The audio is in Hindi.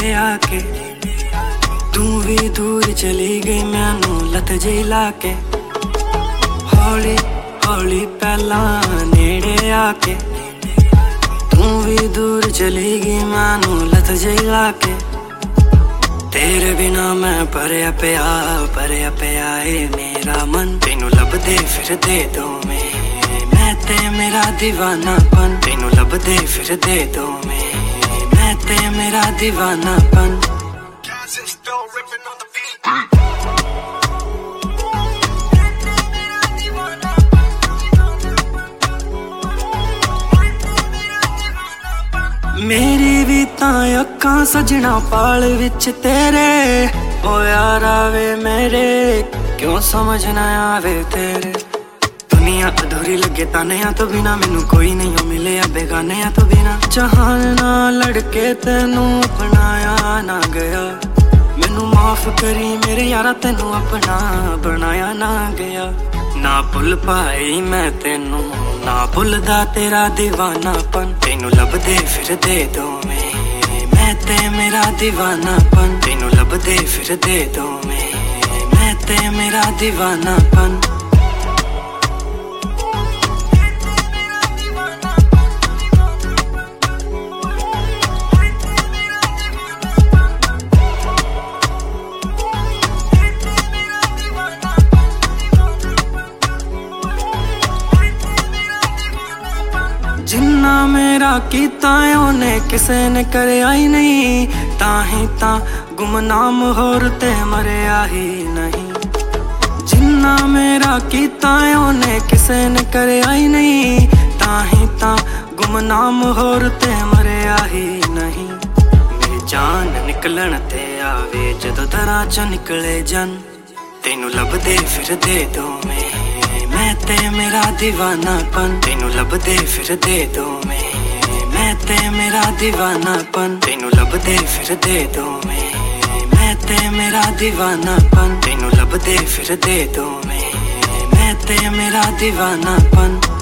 आके तू भी दूर चली गई मैनू लत जी लाके। हौली हौली पहला नेड़े आके तू भी दूर चली गई मैनू लत जी लाके। तेरे बिना मैं परया पिया ए मेरा मन तेनू लभदे फिरदे दो मैं ते मेरा दीवानापन तेनू लभदे फिरदे दो मैं ते मेरा दीवानापन। मेरी भी तां अक्खां सजना पाल विच तेरे ओ यारा वे मेरे क्यों समझ ना आवे तेरे। दुनिया अधूरी लगे तानिया तो बिना मैनू कोई नहीं मिले बेगानिया तो बिना। जहान ना लड़के तेनू अपनाया ना गया मैनू माफ करी मेरे यारा तेनू अपना बनाया ना गया। ना भुल पाई मैं तेनू ना भुलदा तेरा दीवानापन तेनू लभदे फिरदे दो मैं ते मेरा दीवानापन तेनू लभदे फिरदे दो मैं ते मेरा दीवानापन। जिन्ना मेरा कीता ओने किसे ने करया ही नहीं ताही ता गुमनाम होर ते मरया ही नहीं। जिन्ना मेरा कीता ओने किसे ने करया ही नहीं ताही ता गुमनाम होर ते मरया ही नहीं। मेरी जान निकलन ते आवे जदों दरां चों निकले जन तेनू लभदे फिरदे दो मैं ते मेरा दीवानापन तेनू लभदे फिरदे दो मैं ते मेरा दीवानापन तेनू लभदे फिरदे दो मैं ते मेरा दीवानापन तेनू लभदे फिरदे दो मैं ते मेरा दीवानापन।